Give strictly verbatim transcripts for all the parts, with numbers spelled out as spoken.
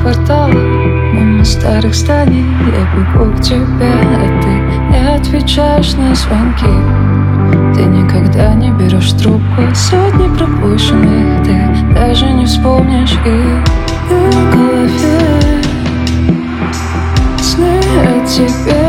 квартала, мимо старых зданий. Я бегу к тебе, а ты не отвечаешь на звонки. Ты никогда не берешь трубку, сотни пропущенных ты даже не вспомнишь. И ты в голове сны о тебе.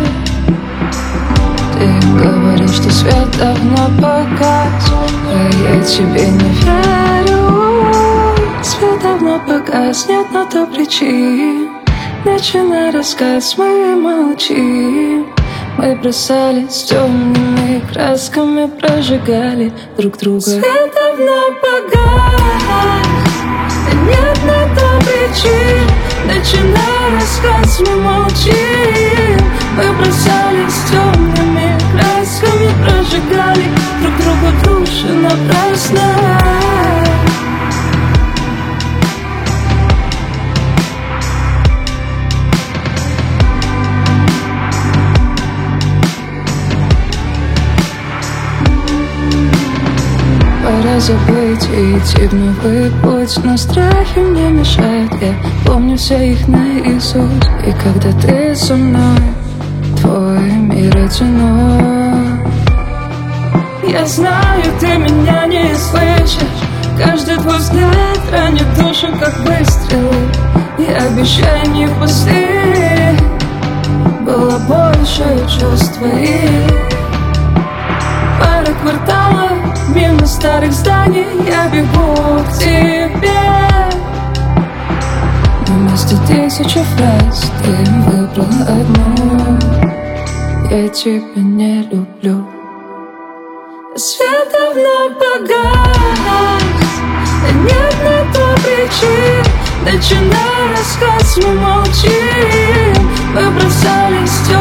Ты говоришь, что свет давно погас, а я тебе не верю. Свет давно погас, нет на то причин. Начинай рассказ, мы молчим. Мы бросались темными красками, прожигали друг друга. Свет давно погас, нет на то причин. Начинай рассказ, мы молчим. Мы бросались темными красками, прожигали друг друга души напрасно. Пора забыть и идти в новый путь, но страхи мне мешают. Я помню все их наизусть. И когда ты со мной, твой мир одинок. Я знаю, ты меня не слышишь. Каждый твой взгляд ранит душу, как выстрелы. И обещаний пустых было больше чувств твоих. Пара кварталов мимо старых зданий, я бегу к тебе. Но вместо тысячи фраз ты выбрал одну. Я тебя не люблю. Свет давно погас, нет на то причин. Начинай рассказ, мы молчим. Мы бросались в